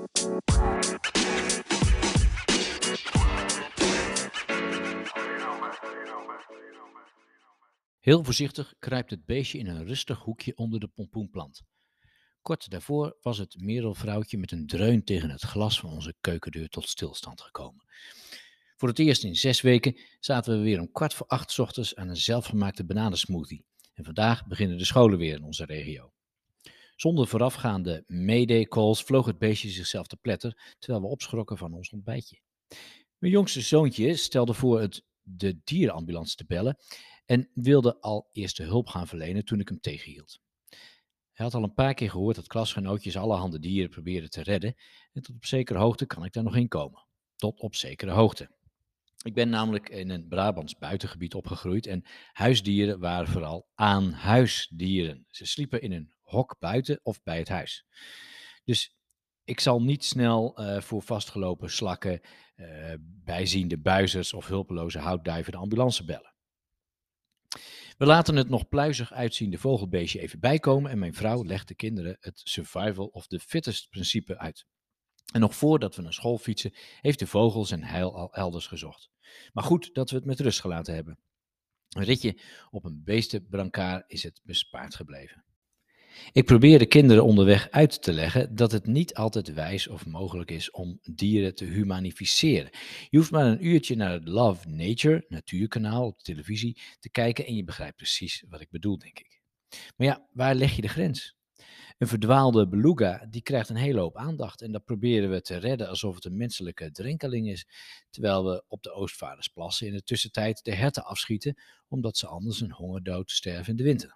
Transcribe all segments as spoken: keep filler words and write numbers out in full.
Heel voorzichtig kruipt het beestje in een rustig hoekje onder de pompoenplant. Kort daarvoor was het merelvrouwtje met een dreun tegen het glas van onze keukendeur tot stilstand gekomen. Voor het eerst in zes weken zaten we weer om kwart voor acht 's ochtends aan een zelfgemaakte bananensmoothie. En vandaag beginnen de scholen weer in onze regio. Zonder voorafgaande mayday calls vloog het beestje zichzelf te pletter, terwijl we opschrokken van ons ontbijtje. Mijn jongste zoontje stelde voor het de dierenambulance te bellen en wilde al eerste hulp gaan verlenen toen ik hem tegenhield. Hij had al een paar keer gehoord dat klasgenootjes allerhande dieren proberen te redden en tot op zekere hoogte kan ik daar nog in komen. Tot op zekere hoogte. Ik ben namelijk in een Brabants buitengebied opgegroeid en huisdieren waren vooral aan-huisdieren. Ze sliepen in een hok buiten of bij het huis. Dus ik zal niet snel eh, voor vastgelopen slakken, eh, bijziende buizers of hulpeloze houtduiven de ambulance bellen. We laten het nog pluizig uitziende vogelbeestje even bijkomen en mijn vrouw legt de kinderen het survival of the fittest principe uit. En nog voordat we naar school fietsen, heeft de vogel zijn heil al elders gezocht. Maar goed dat we het met rust gelaten hebben. Een ritje op een beestenbrancard is het bespaard gebleven. Ik probeer de kinderen onderweg uit te leggen dat het niet altijd wijs of mogelijk is om dieren te humanificeren. Je hoeft maar een uurtje naar het Love Nature, natuurkanaal op de televisie, te kijken en je begrijpt precies wat ik bedoel, denk ik. Maar ja, waar leg je de grens? Een verdwaalde beluga die krijgt een hele hoop aandacht en dat proberen we te redden alsof het een menselijke drenkeling is, terwijl we op de Oostvaardersplassen in de tussentijd de herten afschieten omdat ze anders een hongerdood sterven in de winter.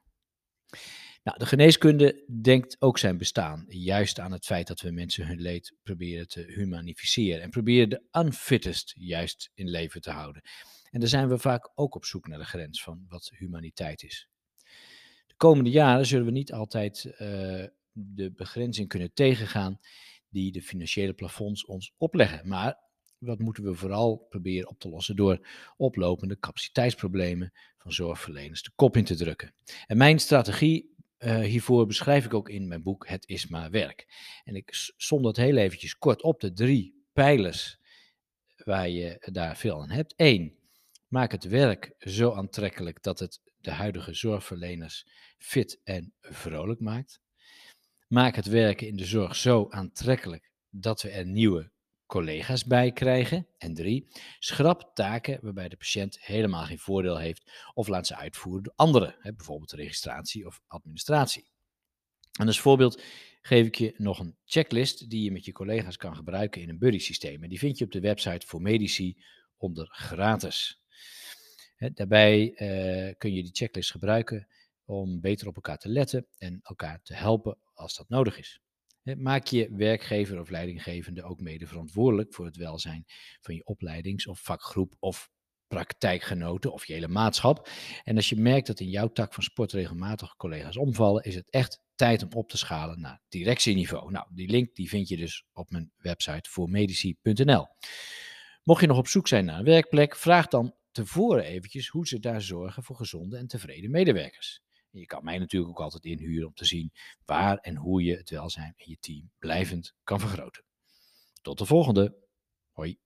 Nou, de geneeskunde denkt ook zijn bestaan juist aan het feit dat we mensen hun leed proberen te humanificeren en proberen de unfittest juist in leven te houden. En daar zijn we vaak ook op zoek naar de grens van wat humaniteit is. De komende jaren zullen we niet altijd uh, de begrenzing kunnen tegengaan die de financiële plafonds ons opleggen. Maar wat moeten we vooral proberen op te lossen door oplopende capaciteitsproblemen van zorgverleners de kop in te drukken. En mijn strategie uh, hiervoor beschrijf ik ook in mijn boek Het is maar werk. En ik som dat heel eventjes kort op, de drie pijlers waar je daar veel aan hebt. Eén, maak het werk zo aantrekkelijk dat het de huidige zorgverleners fit en vrolijk maakt. Maak het werken in de zorg zo aantrekkelijk dat we er nieuwe collega's bij krijgen. En drie, schrap taken waarbij de patiënt helemaal geen voordeel heeft of laat ze uitvoeren door anderen, hè, bijvoorbeeld registratie of administratie. En als voorbeeld geef ik je nog een checklist die je met je collega's kan gebruiken in een buddy systeem. En die vind je op de website voor Medici onder gratis. He, daarbij uh, kun je die checklist gebruiken om beter op elkaar te letten en elkaar te helpen als dat nodig is. He, maak je werkgever of leidinggevende ook mede verantwoordelijk voor het welzijn van je opleidings- of vakgroep of praktijkgenoten of je hele maatschap. En als je merkt dat in jouw tak van sport regelmatig collega's omvallen, is het echt tijd om op te schalen naar directieniveau. Nou, die link die vind je dus op mijn website voor medici punt n l. Mocht je nog op zoek zijn naar een werkplek, vraag dan tevoren eventjes hoe ze daar zorgen voor gezonde en tevreden medewerkers. En je kan mij natuurlijk ook altijd inhuren om te zien waar en hoe je het welzijn in je team blijvend kan vergroten. Tot de volgende. Hoi.